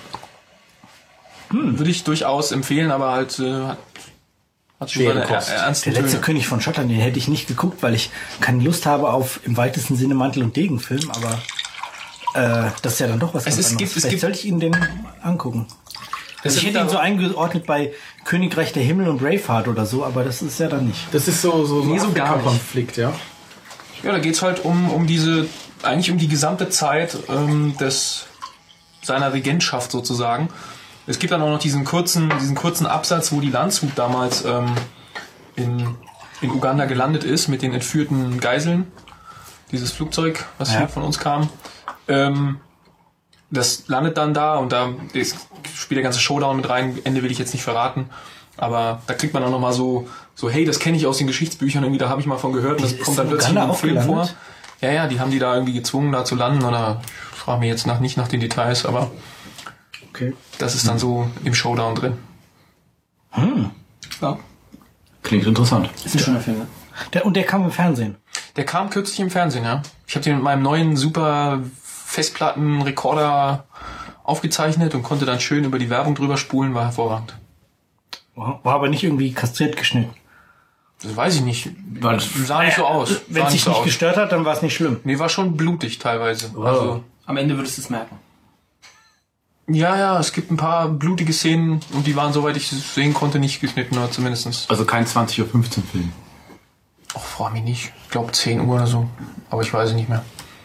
Hm. Würde ich durchaus empfehlen, aber halt äh, hat, hat schon seine Kost. er- ernsten Der letzte Töne. König von Schottland, den hätte ich nicht geguckt, weil ich keine Lust habe auf im weitesten Sinne Mantel- und Degenfilm, aber äh, das ist ja dann doch was Es ganz ist- anderes. gibt- es Vielleicht gibt- sollte ich ihn den angucken. Das Also ich sind hätte ihn da- so eingeordnet bei Königreich der Himmel und Braveheart oder so, aber das ist ja dann nicht. Das ist so so, Nee, so gar nicht. Konflikt, ja. Ja, da geht's halt um, um diese, eigentlich um die gesamte Zeit ähm, des seiner Regentschaft sozusagen. Es gibt dann auch noch diesen kurzen, diesen kurzen Absatz, wo die Landshut damals ähm, in, in Uganda gelandet ist mit den entführten Geiseln. Dieses Flugzeug, was Ja. hier von uns kam. Ähm, das landet dann da und da ist, spielt der ganze Showdown mit rein. Ende will ich jetzt nicht verraten. Aber da kriegt man auch nochmal so, so, hey, das kenne ich aus den Geschichtsbüchern, irgendwie, da habe ich mal von gehört, und das Ist kommt dann in plötzlich in Uganda dem Film auch vor. gelandet? Ja, ja, die haben die da irgendwie gezwungen, da zu landen, oder ich frage mich jetzt nach, nicht nach den Details, aber Okay. das ist dann so im Showdown drin. Hm. Ja. Klingt interessant. Ist ein schöner Film, ne? Der, und der kam im Fernsehen. Der kam kürzlich im Fernsehen, ja. Ich habe den mit meinem neuen super Festplattenrekorder aufgezeichnet und konnte dann schön über die Werbung drüber spulen, war hervorragend. War aber nicht irgendwie kastriert geschnitten. Das weiß ich nicht. Weil Sah nicht so aus. Wenn Sah es dich so nicht aus. gestört hat, dann war es nicht schlimm. Nee, war schon blutig teilweise. Also, Am Ende würdest du es merken. ja, ja, es gibt ein paar blutige Szenen und die waren, soweit ich es sehen konnte, nicht geschnitten, oder zumindestens. Also kein zwanzig Uhr fünfzehn Film. Ach, frag mich nicht. Ich glaube zehn Uhr oder so. Aber ich weiß es nicht mehr.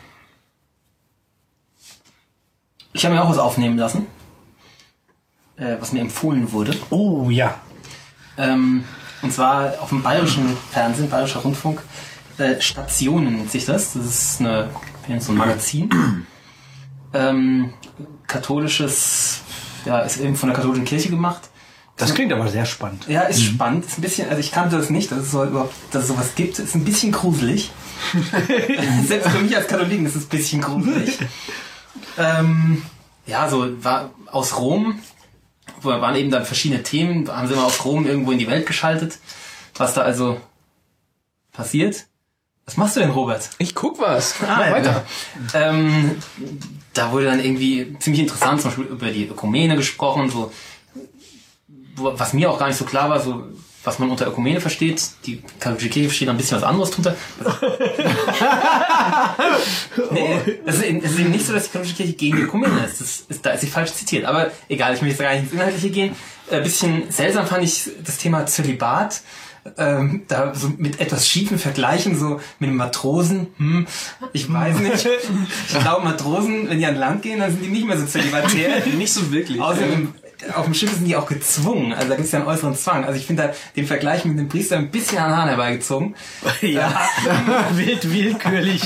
Ich habe mir auch was aufnehmen lassen, äh, was mir empfohlen wurde. Oh, ja. Ähm, und zwar auf dem bayerischen Fernsehen, bayerischer Rundfunk, äh, Stationen nennt sich das. Das ist eine, so ein Magazin. ähm, katholisches, ja, ist eben von der katholischen Kirche gemacht. Das klingt aber sehr spannend. Ja, ist spannend. Ist ein bisschen, also ich kannte das nicht, dass es so überhaupt, dass es sowas gibt. Ist ein bisschen gruselig. Selbst für mich als Katholiken ist es ein bisschen gruselig. ähm, ja, so war aus Rom, wo waren eben dann verschiedene Themen, haben sie mal aus Rom irgendwo in die Welt geschaltet, was da also passiert. Was machst du denn, Robert? Ich guck was. Ah, weiter. Ähm, da wurde dann irgendwie ziemlich interessant, zum Beispiel über die Ökumene gesprochen, so, wo- was mir auch gar nicht so klar war, so, was man unter Ökumene versteht. Die katholische Kirche versteht ein bisschen was anderes drunter. Nee, es ist, eben, es ist eben nicht so, dass die katholische Kirche gegen die Ökumene ist. Das ist. Da ist sie falsch zitiert. Aber egal, ich möchte jetzt gar nicht ins Inhaltliche gehen. Ein bisschen seltsam fand ich das Thema Zölibat. Ähm, da so mit etwas schiefen Vergleichen, so mit den Matrosen, hm, ich weiß nicht. Ich glaube, Matrosen, wenn die an Land gehen, dann sind die nicht mehr so zölibatär. Nicht so wirklich. Außerdem, auf dem Schiff sind die auch gezwungen, also da gibt es ja einen äußeren Zwang. Also ich finde da den Vergleich mit dem Priester ein bisschen an den Haaren herbeigezogen. Ja. Wild, willkürlich.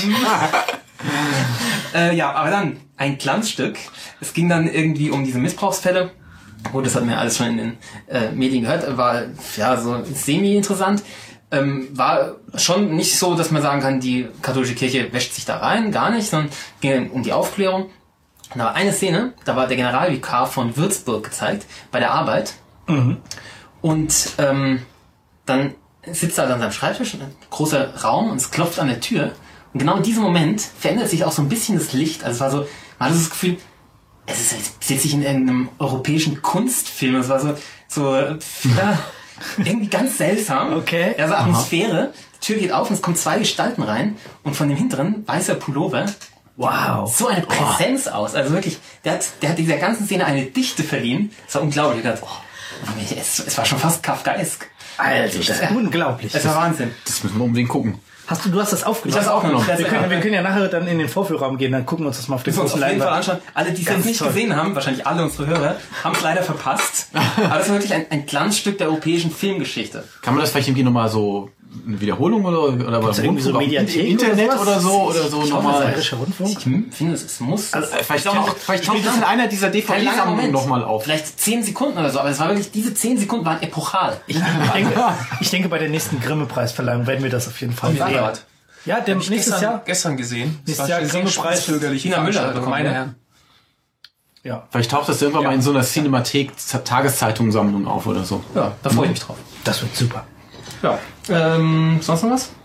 Äh, ja, aber dann ein Glanzstück. Es ging dann irgendwie um diese Missbrauchsfälle. Gut, das hat man ja alles schon in den äh, Medien gehört. War ja so semi-interessant. Ähm, war schon nicht so, dass man sagen kann, die katholische Kirche wäscht sich da rein, gar nicht, sondern ging um die Aufklärung. Und da war eine Szene, da war der Generalvikar von Würzburg gezeigt, bei der Arbeit. Mhm. Und ähm, dann sitzt er an seinem Schreibtisch, ein großer Raum, und es klopft an der Tür. Und genau in diesem Moment verändert sich auch so ein bisschen das Licht. Also es war so, man hatte das Gefühl, es ist, als sitze ich in irgendeinem europäischen Kunstfilm. Es war so, so ja, irgendwie ganz seltsam. Okay. Also Atmosphäre. Die Tür geht auf und es kommen zwei Gestalten rein. Und von dem hinteren, weißer Pullover, Wow. so eine Präsenz aus. Also wirklich, der hat, der hat dieser ganzen Szene eine Dichte verliehen. Das war unglaublich. Ich dachte, oh, es, es war schon fast kafkaesk. Also, das ist unglaublich. Es war Wahnsinn. Das müssen wir unbedingt gucken. Hast du, du hast das aufgenommen? Ich hab's aufgenommen. Wir können, wir können ja nachher dann in den Vorführraum gehen, dann gucken wir uns das mal auf der Wir müssen uns großen auf jeden Fall Leinwand. anschauen. Alle, die es Ganz jetzt nicht toll. gesehen haben, wahrscheinlich alle unsere Hörer, haben es leider verpasst. Aber das ist wirklich ein, ein Glanzstück der europäischen Filmgeschichte. Kann man das vielleicht irgendwie nochmal so eine Wiederholung oder oder Gibt's da irgendwie so Rundfunk auf Mediathek im Internet oder oder, sowas? so oder so Schau mal, nochmal. Bayerischer Rundfunk. Ich finde, es, es muss. Also, äh, vielleicht Ich glaube, taucht, vielleicht taucht das in einer dieser D V kein langer D-Sammlungen Moment. nochmal auf. Vielleicht zehn Sekunden oder so, aber es war wirklich, diese zehn Sekunden waren epochal. Ich denke, ich denke, bei der nächsten Grimme-Preisverleihung werden wir das auf jeden Fall Ja, sehen. ja. Ja, der nächstes Gestern, Jahr. gestern gesehen. Das Nächstes war Jahr eine sehr Grimme-Preis. spitzbürgerliche Tina Müller Veranstaltung, bekommen, meine ne? Herren. Ja, Vielleicht taucht das irgendwann mal in so einer Cinemathek Tageszeitungssammlung auf oder so. Ja, da freue ich mich drauf. das wird super. Ja. Ähm, sonst noch was?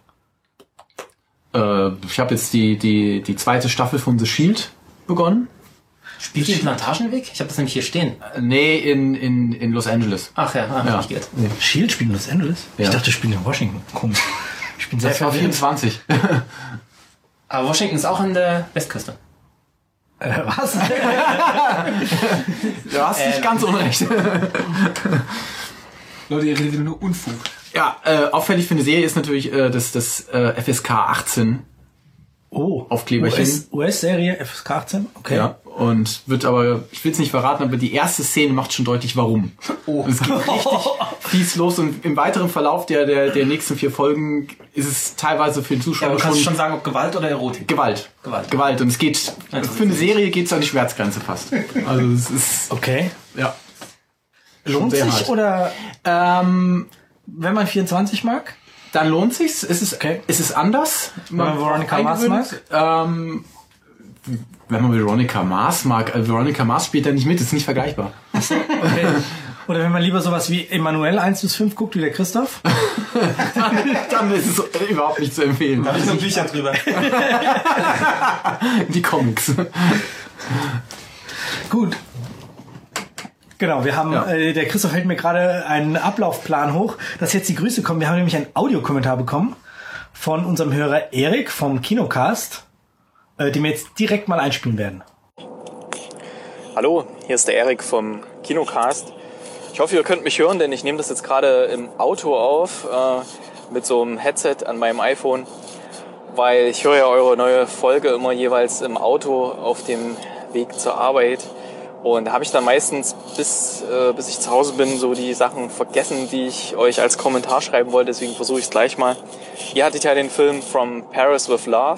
Äh, ich habe jetzt die die die zweite Staffel von The Shield begonnen. Spielt ihr den Plantagenweg? Ich habe das nämlich hier stehen. Äh, Nee, in in in Los Angeles. Ach ja, ah, Ja. hab ich gehört. Shield spielt in Los Angeles? Ja. Ich dachte, spielt in Washington. Komisch. Ich bin sehr Das war verwirrt. vierundzwanzig. Aber Washington ist auch an der Westküste. Äh, was? Du hast nicht Ähm. ganz unrecht. Leute, ihr redet wieder nur Unfug. Ja, äh, auffällig für eine Serie ist natürlich äh, das das äh, F S K achtzehn Oh, Aufkleberchen. U S-Serie, F S K achtzehn? Okay. Ja, und wird aber, ich will es nicht verraten, aber die erste Szene macht schon deutlich warum. Oh. Es geht richtig fies los und im weiteren Verlauf der, der, der nächsten vier Folgen ist es teilweise für den Ja, Zuschauer aber du kannst schon, schon sagen, ob Gewalt oder Erotik. Gewalt. Gewalt. Gewalt. Und es geht, Ja, für eine Serie geht es an die Schmerzgrenze fast. Also es ist, Okay. ja. Lohnt sehr sich hart. oder Ähm, wenn man vierundzwanzig mag? dann lohnt sich's. Es ist, Okay. es ist anders. Wenn man Veronica Mars eingewöhnt. Ähm, wenn man Veronica Mars mag, äh, Veronica Mars spielt da nicht mit, ist nicht vergleichbar. Okay. Oder wenn man lieber sowas wie Emanuel eins bis fünf guckt, wie der Christoph? dann, dann ist es äh, überhaupt nicht zu empfehlen. Da habe ich noch Bücher drüber. Die Comics. Gut. Genau, wir haben, Ja. äh, der Christoph hält mir gerade einen Ablaufplan hoch, dass jetzt die Grüße kommen. Wir haben nämlich einen Audiokommentar bekommen von unserem Hörer Erik vom Kinocast, äh, den wir jetzt direkt mal einspielen werden. Hallo, hier ist der Erik vom Kinocast. Ich hoffe, ihr könnt mich hören, denn ich nehme das jetzt gerade im Auto auf äh, mit so einem Headset an meinem iPhone, weil ich höre ja eure neue Folge immer jeweils im Auto auf dem Weg zur Arbeit. Und da habe ich dann meistens, bis, äh, bis ich zu Hause bin, so die Sachen vergessen, die ich euch als Kommentar schreiben wollte. Deswegen versuche ich es gleich mal. Ihr hattet ja den Film From Paris with Love.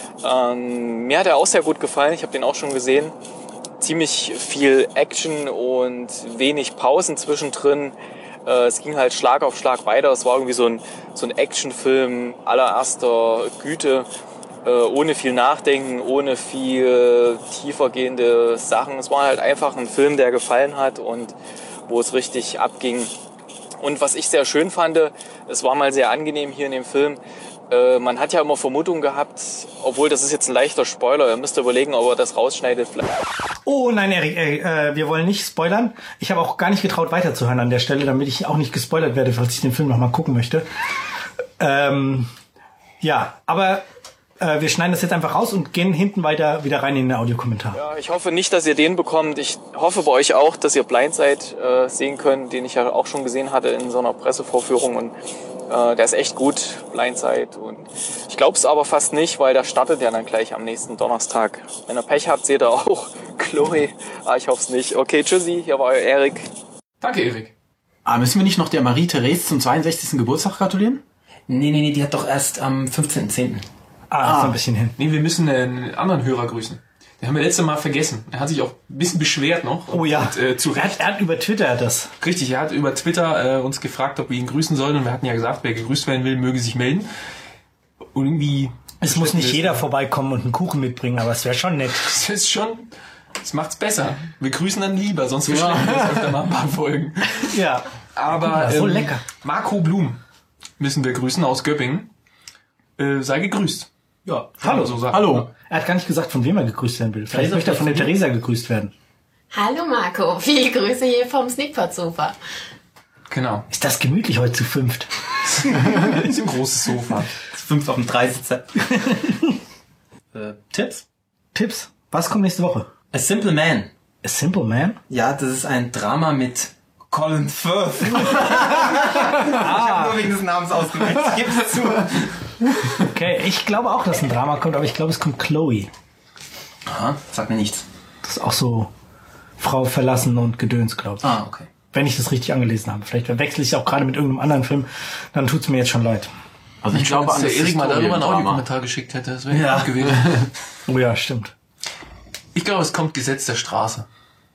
Ähm, mir hat er auch sehr gut gefallen. Ich habe den auch schon gesehen. Ziemlich viel Action und wenig Pausen zwischendrin. Äh, es ging halt Schlag auf Schlag weiter. Es war irgendwie so ein, so ein Actionfilm allererster Güte. Äh, ohne viel Nachdenken, ohne viel tiefergehende Sachen. Es war halt einfach ein Film, der gefallen hat und wo es richtig abging. Und was ich sehr schön fand, es war mal sehr angenehm hier in dem Film. Äh, man hat ja immer Vermutungen gehabt, obwohl das ist jetzt ein leichter Spoiler, ihr müsst überlegen, ob er das rausschneidet. Oh nein, Erik, Erik äh, wir wollen nicht spoilern. Ich habe auch gar nicht getraut weiterzuhören an der Stelle, damit ich auch nicht gespoilert werde, falls ich den Film nochmal gucken möchte. Ähm, ja, aber äh, wir schneiden das jetzt einfach raus und gehen hinten weiter wieder rein in den Audiokommentar. Ja, ich hoffe nicht, dass ihr den bekommt. Ich hoffe bei euch auch, dass ihr Blindside äh, sehen könnt, den ich ja auch schon gesehen hatte in so einer Pressevorführung. Und äh, der ist echt gut, Blindside. Und ich glaube es aber fast nicht, weil der startet ja dann gleich am nächsten Donnerstag. Wenn ihr Pech habt, seht ihr auch Chloe. Ah, ich hoffe es nicht. Okay, tschüssi, hier war euer Erik. Danke, Erik. Ah, müssen wir nicht noch der Marie-Therese zum zweiundsechzigsten Geburtstag gratulieren? Nee, nee, nee, die hat doch erst am fünfzehnten zehnten Ah, ist noch ein bisschen hin. Nee, wir müssen einen anderen Hörer grüßen. Den haben wir letztes Mal vergessen. Er hat sich auch ein bisschen beschwert noch. Oh ja, Und, äh, zu er, Recht. hat, er hat über Twitter das. Richtig, er hat über Twitter äh, uns gefragt, ob wir ihn grüßen sollen. Und wir hatten ja gesagt, wer gegrüßt werden will, möge sich melden. Und irgendwie... Es muss nicht jeder vorbeikommen und einen Kuchen mitbringen, aber es wäre schon nett. Das ist schon... Das macht's besser. Wir grüßen dann lieber, sonst verschleppen wir das öfter mal ein paar Folgen. Ja. Aber so ähm, lecker. Marco Blum müssen wir grüßen aus Göppingen. Äh, sei gegrüßt. Ja, Kann hallo. man so sagen. Hallo. Er hat gar nicht gesagt, von wem er gegrüßt werden will. Vielleicht Theresa, möchte er von der vielleicht Theresa gegrüßt werden. Hallo Marco, viele Grüße hier vom Sneakpot-Sofa. Genau. Ist das gemütlich heute zu fünft? Das ist ein großes Sofa. Fünf auf dem Dreisitzer. äh, Tipps? Tipps. Was kommt nächste Woche? A Simple Man. A Simple Man? Ja, das ist ein Drama mit Colin Firth. Ich habe nur wegen des Namens ausgewählt. Ich gebe es zu. Okay, ich glaube auch, dass ein Drama kommt, aber ich glaube, es kommt Chloe. Aha, sag mir nichts. Das ist auch so Frau verlassen und Gedöns, glaube ich. Ah, okay. Wenn ich das richtig angelesen habe. Vielleicht verwechsel ich es auch gerade mit irgendeinem anderen Film. Dann tut's mir jetzt schon leid. Also ich glaube, dass der an Erik mal darüber einen Drama. Audiokommentar geschickt hätte. Das wäre Ja. ja gut gewesen. Oh ja, stimmt. Ich glaube, es kommt Gesetz der Straße.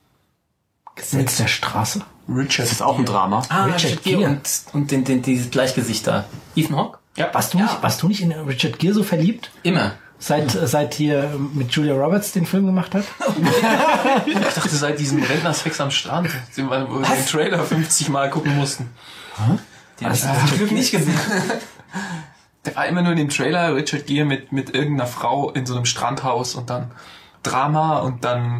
Gesetz der Straße. Richard. Das ist auch ein Drama. Ah, Richard Richard Gere Gere. und, und den, den, dieses Bleichgesicht da. Ethan Hawke? Ja. Warst du nicht, warst du nicht in Richard Gere so verliebt? Immer. Seit, seit hier mit Julia Roberts den Film gemacht hat? Ich dachte, seit diesem Rentnersex am Strand, den wir wo wir den Trailer fünfzig Mal gucken mussten. Den habe ich zum Glück nicht gesehen. Der war immer nur in dem Trailer, Richard Gere mit, mit irgendeiner Frau in so einem Strandhaus und dann Drama und dann...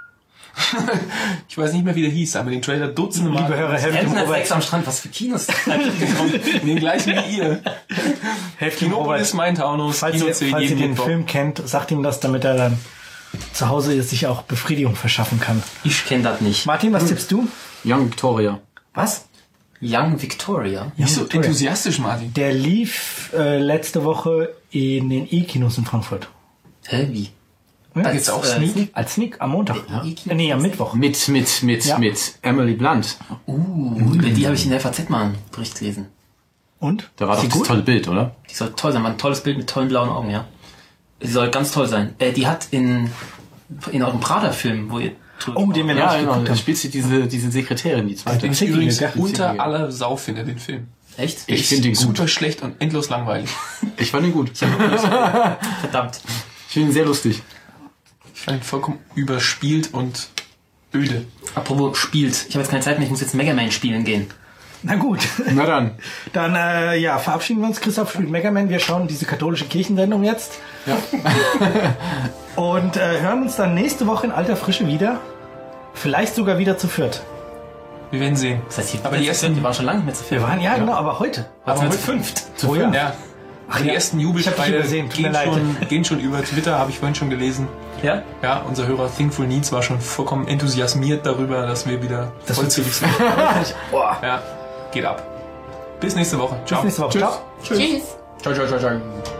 ich weiß nicht mehr, wie der hieß, aber den Trailer dutzende Mal. Liebe Hörer, helft dem Rentner Robert. Sex am Strand, was für Kinos? Den gleichen wie ihr. Helft dem Kinopolis, Robert. mein Taunus, Falls Kino ihr, C, falls ihr jeden den Mittwoch. Film kennt, sagt ihm das, damit er dann zu Hause sich auch Befriedigung verschaffen kann. Ich kenne das nicht. Martin, was tippst du? Young Victoria. Was? Young Victoria. Nicht so Victoria. enthusiastisch, Martin. Der lief äh, letzte Woche in den E-Kinos in Frankfurt. Hä, wie? Da gibt's auch äh, Sneak. Als Sneak am Montag. Ja. Äh, nee, am Mittwoch. Mit, mit, mit, Ja. mit Emily Blunt. Uh, die habe ich in der F A Z mal einen Bericht gelesen. Und? Da war Ist doch die das gut? tolle Bild, oder? Die soll toll sein, war ein tolles Bild mit tollen blauen Augen, ja. Die soll ganz toll sein. Äh, die hat in, in eurem Prada-Film, wo ihr Oh, den wir Ja, noch genau. geguckt Da haben. spielt sie diese, diese Sekretärin, die zweite. Den ich Witzige, übrigens gell? unter Witzige. aller Sau finde, den Film. Echt? Ich finde ihn gut. Super schlecht und endlos langweilig. Ich fand ihn gut. Verdammt. Ich finde ihn sehr lustig. Ich fand ihn vollkommen überspielt und öde. Apropos spielt. Ich habe jetzt keine Zeit mehr, ich muss jetzt Mega Man spielen gehen. Na gut. Na dann. Dann äh, ja, verabschieden wir uns. Christoph spielt Mega Man. Wir schauen diese katholische Kirchensendung jetzt. Ja. Und äh, hören uns dann nächste Woche in alter Frische wieder. Vielleicht sogar wieder zu viert. Wir werden sehen. Das heißt, die, Aber die ersten- die waren schon lange nicht mehr zu viel. Wir waren ja, genau, aber heute. aber heute- heute fünft. Zu oh, ja. Ja. Ach, die ja. ersten Ich hab dich Jubelschreie übersehen, tut mir gehen leid. schon, gehen schon über Twitter, habe ich vorhin schon gelesen. Ja? Ja, unser Hörer Thinkful Needs war schon vollkommen enthusiasmiert darüber, dass wir wieder Das vollzählig sind. Boah. Ja, geht ab. Bis nächste Woche. Ciao. Bis nächste Woche. Tschüss. Ciao. Tschüss. Ciao, ciao, ciao, ciao.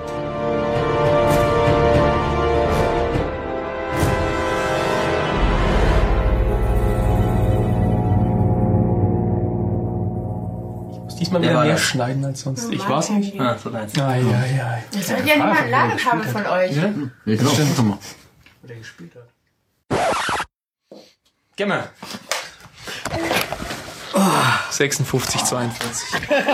Diesmal Wer wieder war mehr das? schneiden als sonst. Ich war's nicht. Ah, so deins. Ai, ai, ai. Ich soll ja niemand Laden haben von euch. Ja, genau. Guck mal. Der gespielt hat. Geh mal. sechsundfünfzig, zweiundvierzig.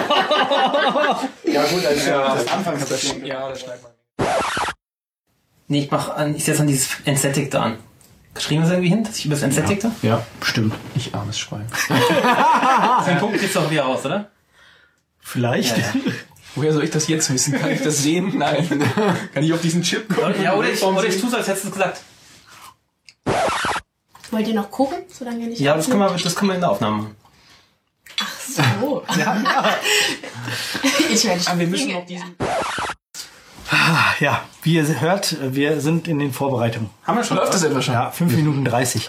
Ja gut, also ja, das Anfangs das, ja, das schreibt man. Nee, ich mach an, ich setze an dieses Anesthetic da an. Kriegen wir das irgendwie hin, dass ich über das Anesthetic da? Ja, bestimmt. Ich armes Schwein. Den Punkt kriegst du auch wieder raus, oder? Vielleicht. Ja, ja. Woher soll ich das jetzt wissen? Kann ich das sehen? Nein. Kann ich auf diesen Chip gucken? Ja, oder ich, oder ich tue so, als hättest du es gesagt. Wollt ihr noch gucken, solange ihr nicht Ja, das können wir, das können wir in der Aufnahme machen. So. Ich werde Ah, wir müssen noch diesen... Ja, wie ihr hört, wir sind in den Vorbereitungen. Haben wir schon? Läuft das etwa schon? Ja, fünf Minuten dreißig.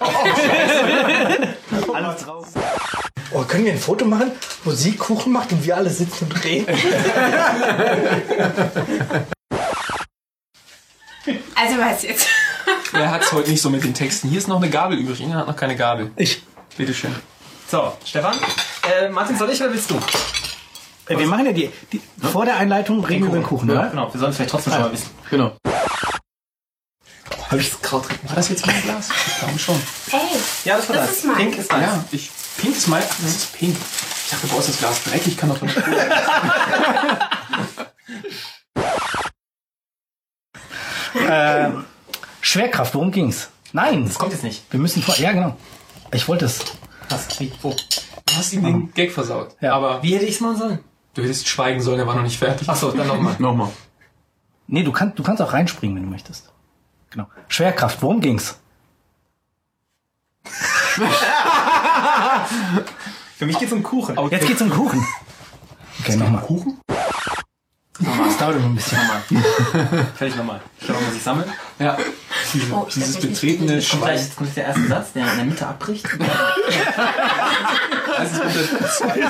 Alles drauf. Oh, können wir ein Foto machen, wo sie Kuchen macht und wir alle sitzen und reden? Also was jetzt? Wer hat's heute nicht so mit den Texten? Hier ist noch eine Gabel übrig. Inge hat noch keine Gabel. Ich. Bitteschön. So, Stefan. Äh, Martin, soll ich oder willst du? Äh, wir machen ja die, die vor der Einleitung reden wir über den Kuchen, oder? Genau, wir sollen es vielleicht trotzdem schon mal wissen. Genau. Hab ich das Kraut drin? War das jetzt mein Glas? Ich glaube schon. Hey, Ja, das war Das das. ist meins. Pink ist deins. Ja, ich... Pink ist mein... Ach, das ist pink. Ich dachte, boah, ist das Glas dreckig? Kann doch nicht... Äh, Schwerkraft, worum ging's? Nein, Das kommt jetzt nicht. wir müssen vor... Ja, genau. Ich wollte es. Was? Wie? Wo? Du hast ihm den Gag versaut. Ja. Aber Wie hätte ich es machen sollen? du hättest schweigen sollen, er war noch nicht fertig. Achso, dann nochmal. Nochmal. Nee, du, kannst du kannst auch reinspringen, wenn du möchtest. Genau. Schwerkraft, worum ging's? Für mich geht's um Kuchen. Jetzt geht's um Kuchen. Okay, nochmal. Kuchen? Das dauert immer ein bisschen. Nochmal. Fertig nochmal. Ich glaube, muss ich sammeln. Ja. Diese, Oh, ich dieses hab mich nicht betretene Kommt Schwein. gleich, jetzt kommt der erste Satz, der in der Mitte abbricht. Das ist unter zwei.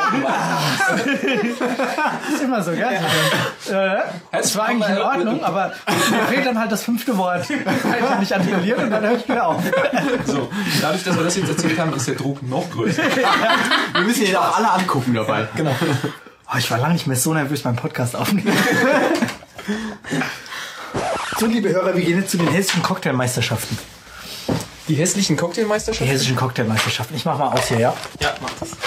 Das ist immer so, gell? Äh, es war eigentlich in Ordnung, aber mir fehlt dann halt das fünfte Wort. Halt nicht artikuliert und dann höre ich wieder auf. So, dadurch, dass wir das jetzt erzählt haben, ist der Druck noch größer. Wir müssen ihn auch alle angucken dabei. Genau. Oh, ich war lange nicht mehr so nervös beim Podcast aufnehmen. So, liebe Hörer, wir gehen jetzt zu den hessischen Cocktailmeisterschaften. Die hässlichen Die Cocktailmeisterschaften? hessischen Cocktailmeisterschaften. Ich mach mal aus hier, ja? Ja, mach das.